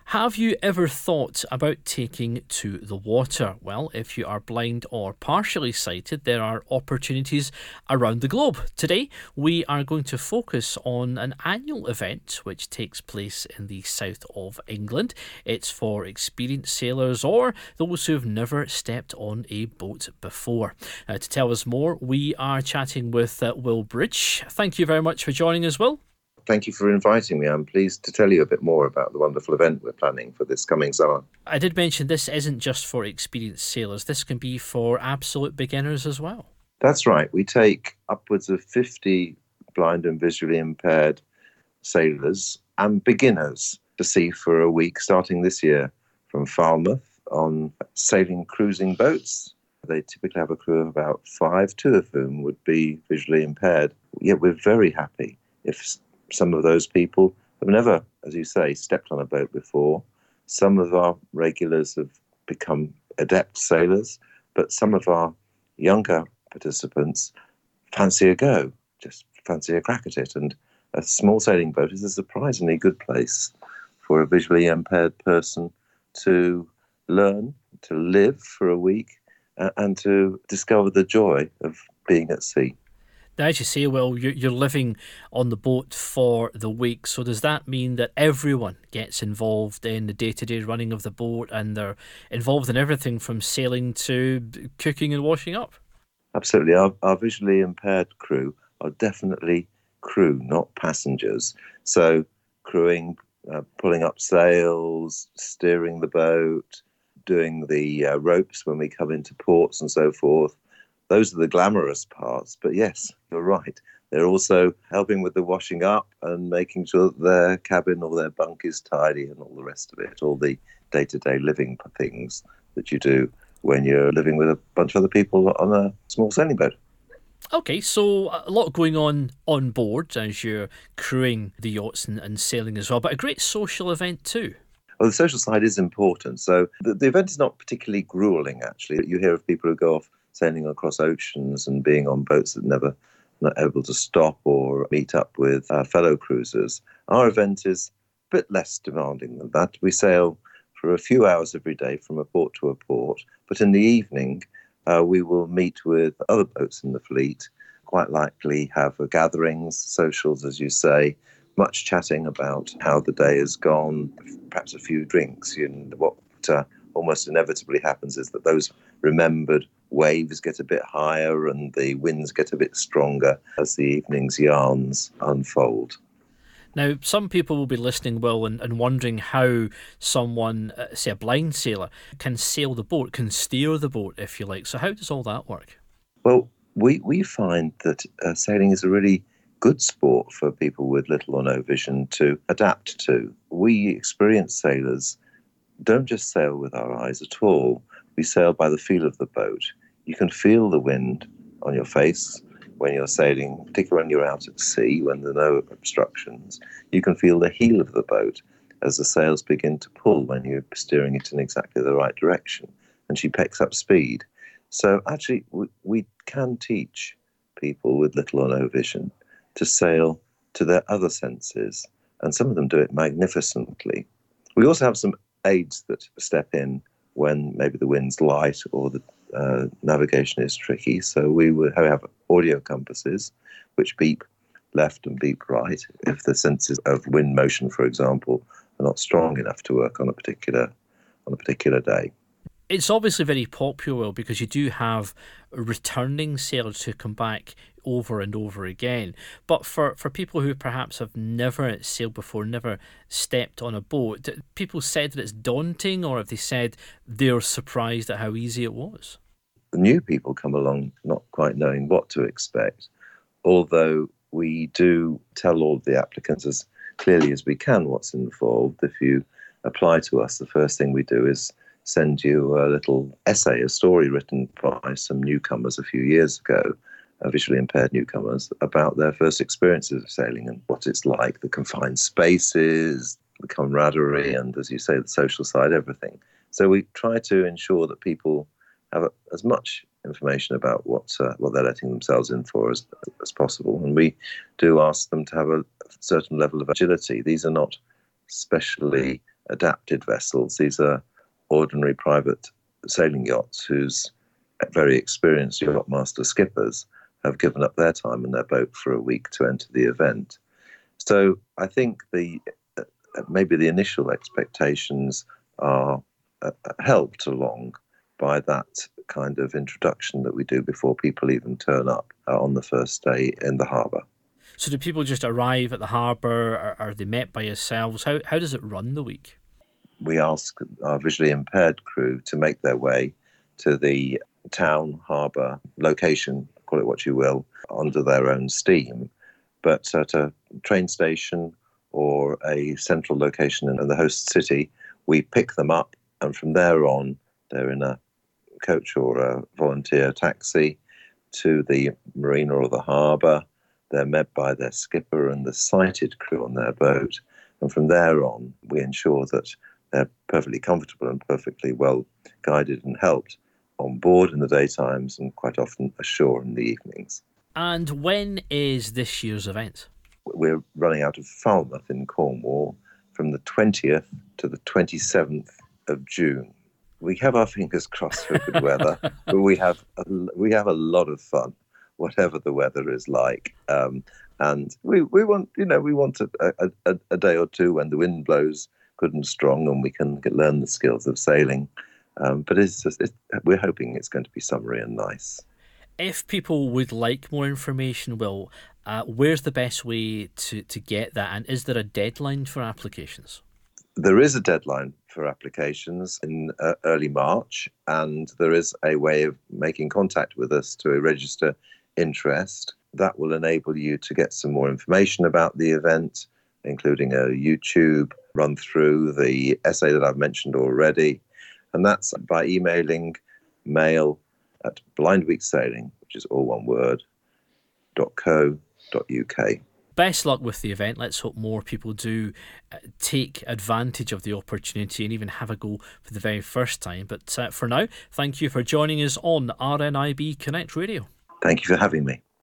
Have you ever thought about taking to the water? Well, if you are blind or partially sighted, there are opportunities around the globe. Today, we are going to focus on an annual event which takes place in the south of England. It's for experienced sailors or those who've never stepped on a boat before. To tell us more, we are chatting with Will Bridge. Thank you very much for joining us, Will. Thank you for inviting me. I'm pleased to tell you a bit more about the wonderful event we're planning for this coming summer. I did mention this isn't just for experienced sailors. This can be for absolute beginners as well. That's right. We take upwards of 50 blind and visually impaired sailors and beginners to sea for a week starting this year from Falmouth on sailing cruising boats. They typically have a crew of about 5, 2 of whom would be visually impaired. Yet we're very happy if some of those people have never, as you say, stepped on a boat before. Some of our regulars have become adept sailors, but some of our younger participants fancy a go, just fancy a crack at it. And a small sailing boat is a surprisingly good place for a visually impaired person to learn, to live for a week, and to discover the joy of being at sea. Now, as you say, well, you're living on the boat for the week, so does that mean that everyone gets involved in the day-to-day running of the boat and they're involved in everything from sailing to cooking and washing up? Absolutely. Our visually impaired crew are definitely crew, not passengers. So crewing, pulling up sails, steering the boat, doing the ropes when we come into ports and so forth. Those are the glamorous parts, but yes, you're right. They're also helping with the washing up and making sure that their cabin or their bunk is tidy and all the rest of it, all the day-to-day living things that you do when you're living with a bunch of other people on a small sailing boat. Okay, so a lot going on board as you're crewing the yachts and sailing as well, but a great social event too. Well, the social side is important. So the event is not particularly grueling, actually. You hear of people who go off sailing across oceans and being on boats that not able to stop or meet up with fellow cruisers. Our event is a bit less demanding than that. We sail for a few hours every day from a port to a port, but in the evening we will meet with other boats in the fleet, quite likely have gatherings, socials, as you say, much chatting about how the day has gone, perhaps a few drinks. What almost inevitably happens is that those remembered waves get a bit higher and the winds get a bit stronger as the evening's yarns unfold. Now, some people will be listening, Will, and wondering how someone, say a blind sailor, can sail the boat, can steer the boat, if you like. So how does all that work? Well, we find that sailing is a really good sport for people with little or no vision to adapt to. We experienced sailors don't just sail with our eyes at all. We sail by the feel of the boat. You can feel the wind on your face when you're sailing, particularly when you're out at sea, when there are no obstructions. You can feel the heel of the boat as the sails begin to pull when you're steering it in exactly the right direction, and she picks up speed. So actually, we can teach people with little or no vision to sail to their other senses, and some of them do it magnificently. We also have some aids that step in when maybe the wind's light or the navigation is tricky. So we have audio compasses which beep left and beep right if the senses of wind motion, for example, are not strong enough to work on a particular day. It's obviously very popular because you do have returning sailors who come back over and over again. But for people who perhaps have never sailed before, never stepped on a boat, people said that it's daunting, or have they said they're surprised at how easy it was? The new people come along not quite knowing what to expect, although we do tell all of the applicants as clearly as we can what's involved. If you apply to us, the first thing we do is send you a little essay, a story written by some newcomers a few years ago, visually impaired newcomers, about their first experiences of sailing and what it's like, the confined spaces, the camaraderie, and, as you say, the social side, everything. So we try to ensure that people have as much information about what they're letting themselves in for as possible. And we do ask them to have a certain level of agility. These are not specially adapted vessels. These are ordinary private sailing yachts whose very experienced yachtmaster skippers have given up their time and their boat for a week to enter the event. So I think maybe the initial expectations are helped along by that kind of introduction that we do before people even turn up on the first day in the harbour. So do people just arrive at the harbour, or are they met by yourselves? How does it run the week? We ask our visually impaired crew to make their way to the town harbour location, call it what you will, under their own steam, but at a train station or a central location in the host city, we pick them up, and from there on, they're in a coach or a volunteer taxi to the marina or the harbour. They're met by their skipper and the sighted crew on their boat, and from there on, we ensure that they're perfectly comfortable and perfectly well guided and helped on board in the daytimes and quite often ashore in the evenings. And when is this year's event? We're running out of Falmouth in Cornwall from the 20th to the 27th of June. We have our fingers crossed for good weather, but we have a lot of fun, whatever the weather is like. And we want a day or two when the wind blows good and strong and we can learn the skills of sailing. But we're hoping it's going to be summery and nice. If people would like more information, Will, where's the best way to get that? And is there a deadline for applications? There is a deadline for applications in early March, and there is a way of making contact with us to register interest. That will enable you to get some more information about the event, including a YouTube run through, the essay that I've mentioned already. And that's by emailing mail@blindweeksailing, which is all one word, .co.uk. Best luck with the event. Let's hope more people do take advantage of the opportunity and even have a go for the very first time. But for now, thank you for joining us on RNIB Connect Radio. Thank you for having me.